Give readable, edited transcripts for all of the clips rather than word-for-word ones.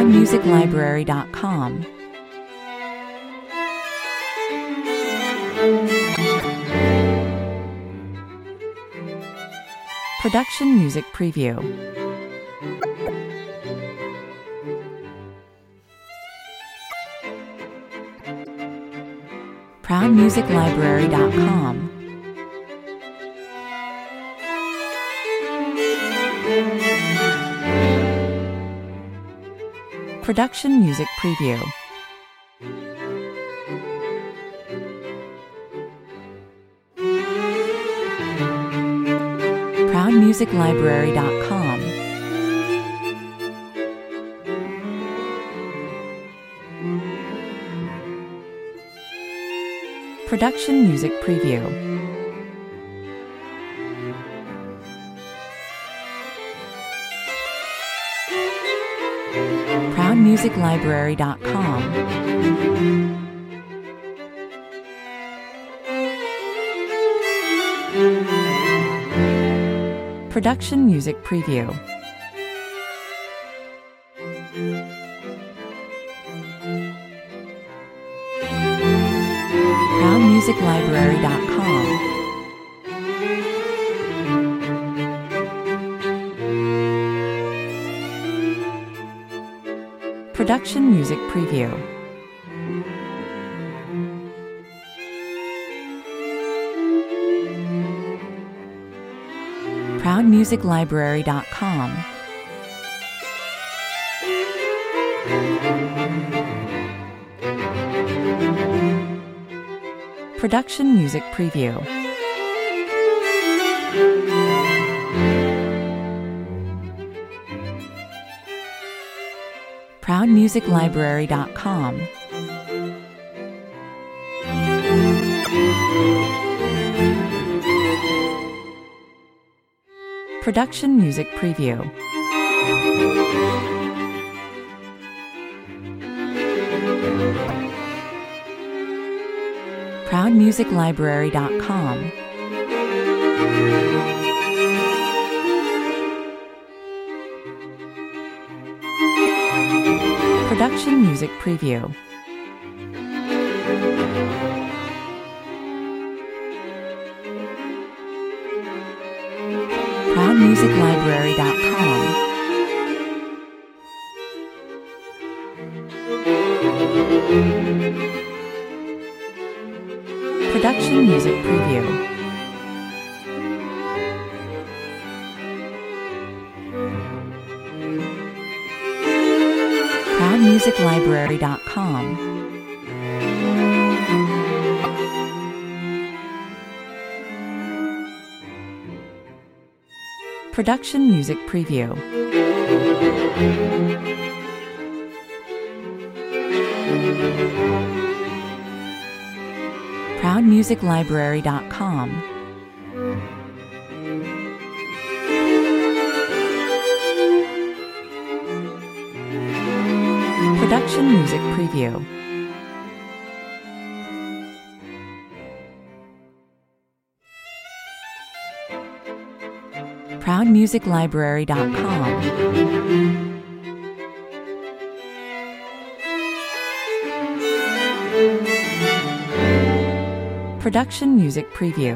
ProudMusicLibrary.com. Production Music Preview. ProudMusicLibrary.com. Production Music Preview. ProudMusicLibrary.com. Production Music Preview. ProudMusicLibrary.com. Production Music Preview. ProudMusicLibrary.com. Production Music Preview. ProudMusicLibrary.com. Production Music Preview. ProudMusicLibrary.com. Production Music Preview. ProudMusicLibrary.com. Production Music Preview. ProudMusicLibrary.com. Production Music Preview. ProudMusicLibrary.com. Production Music Preview. ProudMusicLibrary.com. Production Music Preview. ProudMusicLibrary.com. Production Music Preview.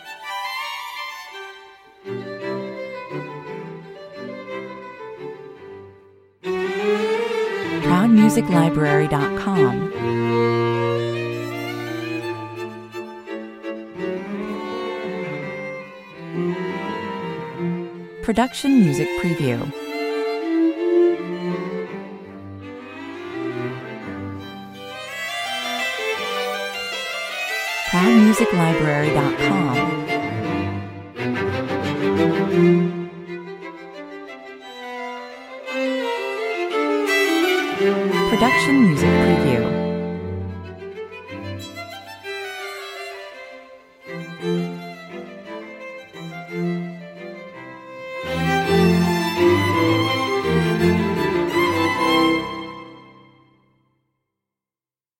ProudMusicLibrary.com. Production Music Preview. ProudMusicLibrary.com. Production Music Preview.